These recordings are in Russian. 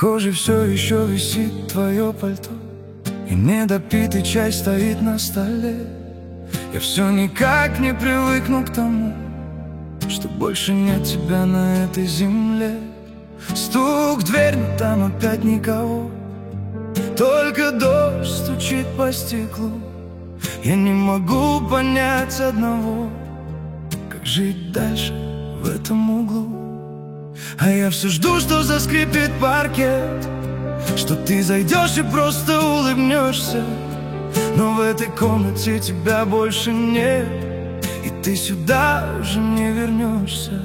прихожей все еще висит твое пальто, и недопитый чай стоит на столе. Я все никак не привыкну к тому, что больше нет тебя на этой земле. Стук в дверь, но там опять никого, только дождь стучит по стеклу. Я не могу понять одного: как жить дальше в этом углу? А я все жду, что заскрипит паркет, что ты зайдешь и просто улыбнешься. Но в этой комнате тебя больше нет, и ты сюда уже не вернешься.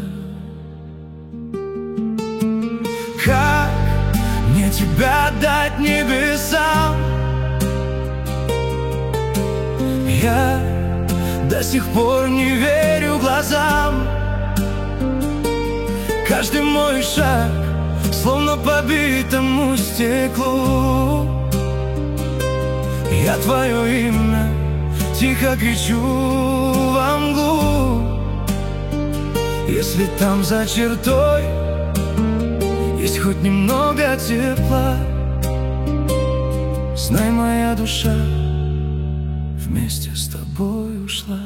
Как мне тебя дать небесам? Я до сих пор не верю глазам. Каждый мой шаг словно по битому стеклу. Я твое имя тихо кричу во мглу. Если там за чертой есть хоть немного тепла, знай, моя душа вместе с тобой ушла.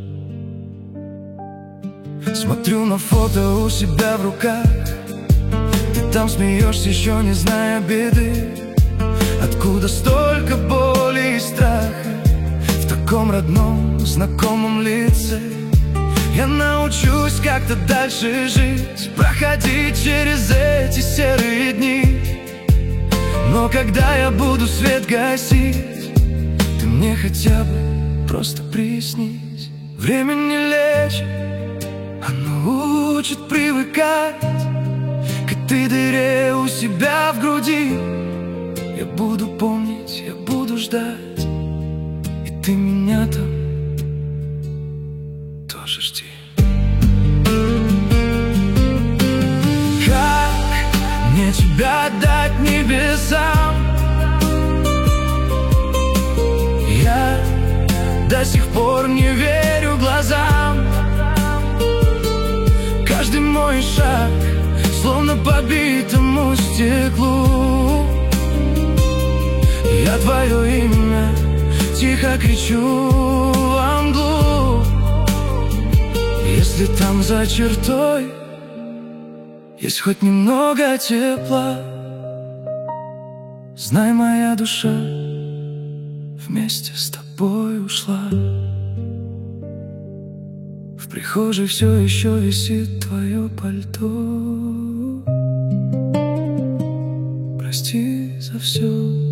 Смотрю на фото у себя в руках, ты там смеешься, еще не зная беды. Откуда столько боли и страха в таком родном, знакомом лице? Я научусь как-то дальше жить, проходить через эти серые дни. Но когда я буду свет гасить, ты мне хотя бы просто приснись. Время не лечит, оно учит привыкать к этой дыре у себя в груди. Я буду помнить, я буду ждать, и ты меня там тоже жди. Как мне тебя отдать небесам? Я до сих пор не верю глазам. Каждый мой шаг словно по битому стеклу. Я твое имя тихо кричу во мглу. Если там за чертой есть хоть немного тепла, знай, моя душа вместе с тобой ушла. В прихожей все еще висит твое пальто. Прости за все.